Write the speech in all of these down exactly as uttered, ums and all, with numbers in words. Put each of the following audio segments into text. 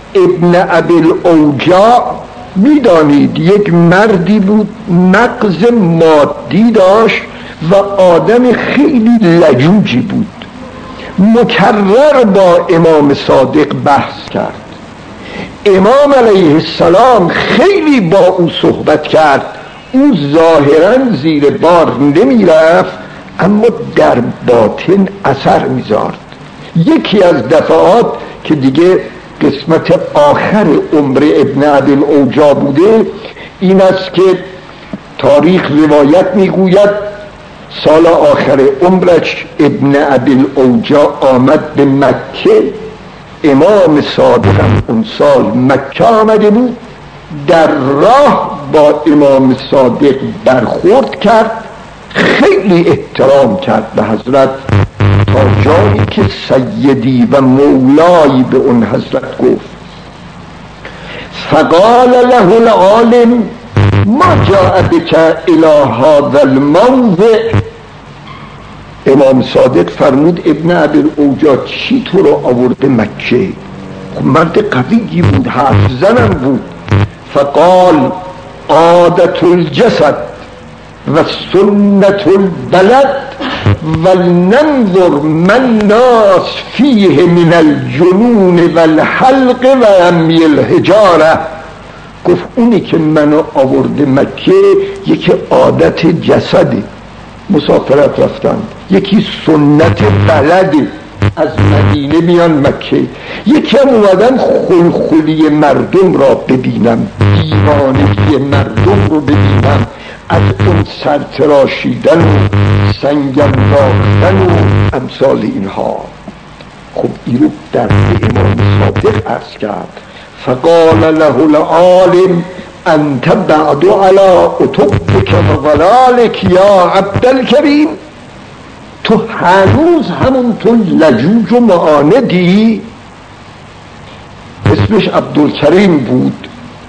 ابن ابی الاوجاع میدانید یک مردی بود، مغز مادی داشت و آدم خیلی لجوجی بود. مکرر با امام صادق بحث کرد. امام علیه السلام خیلی با او صحبت کرد. او ظاهرا زیر بار نمی رفت اما در باطن اثر میذارد. یکی از دفعات که دیگه قسمت آخر عمر ابن ابی الاوجاع بوده این است که تاریخ روایت میگوید سال آخر عمرش ابن ابی الاوجاع آمد به مکه. امام صادق اون سال مکه آمده بود. در راه با امام صادق برخورد کرد، خیلی احترام کرد به حضرت تا جایی که سیدی و مولایی به اون حضرت گفت. فقال له العالم ما جاء بك الى هذا الموضع. امام صادق فرمود ابن ابی الاوجاع چی تو رو آورده مکه؟ خب مرد قویی بود، حرف زنم بود. فقال عادت الجسد و سنت البلد ولننظر من ناس فیه من الجنون والحلق و رمی الحجاره. گفت اونی که منو آورده مکه یکی عادت جسده، مسافرت رفتن، یکی سنت بلده، از مدینه میان مکه، یکی هم اومدن خلخلی مردم را ببینم، دیوانگی مردم رو ببینم، از اون سرتراشیدن و سنگم راختن و امثال اینها. خب این رو در امام صادق عرض کرد. فقال له العالم انت بعد على اتبک و ضلالک یا عبدالکریم. تو هنوز همونطور لجوج و معاندی. اسمش عبدالکریم بود.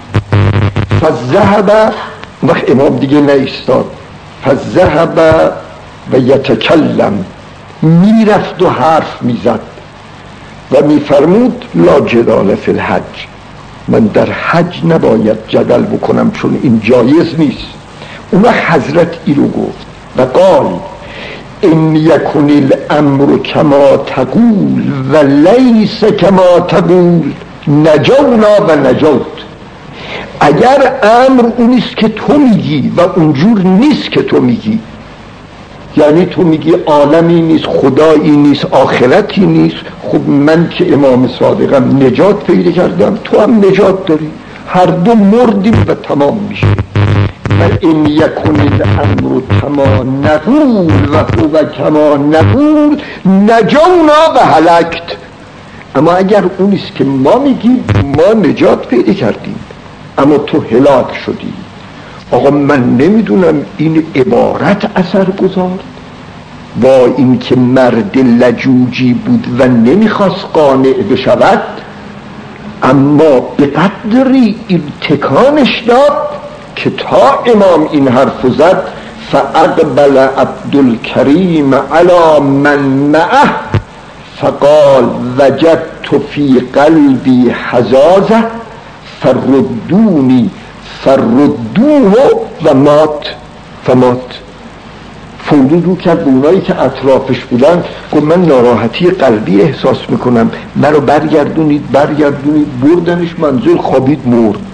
فذهب، وقت امام دیگه نیستاد، فذهب و یتکلم، میرفت و حرف میزد و میفرمود لا جدال فی الحج. من در حج نباید جدل بکنم چون این جایز نیست. اون حضرت ای رو گفت و قال ان یکن الامر کما تقول و لیس کما تقول نجونا و نجوت. اگر امر اونیست که تو میگی و اونجور نیست که تو میگی، یعنی تو میگی عالمی نیست، خدایی نیست، آخرتی نیست، خب من که امام صادقم نجات پیدا کردم، تو هم نجات داری، هر دو مردیم و تمام میشه. و این یکن الامر کما نقول و هو کما نقول نجونا و هلکت. اما اگر اونیست که ما میگیم ما نجات پیدا کردیم اما تو هلاک شدی. آقا من نمیدونم این عبارت اثر گذارد با این که مرد لجوجی بود و نمیخواست قانع بشود، اما به قدری این تکانش داد که تا امام این حرف زد فاقبل عبدالکریم علی من معه فقال وجدت فی قلبی حزازه فردونی فردوه و مات فمات. فرود رو کرد به اونایی که اطرافش بودن، گفت من ناراحتی قلبی احساس میکنم، مرا برگردونید برگردونید. بردنش منزل، خوابید، مرد.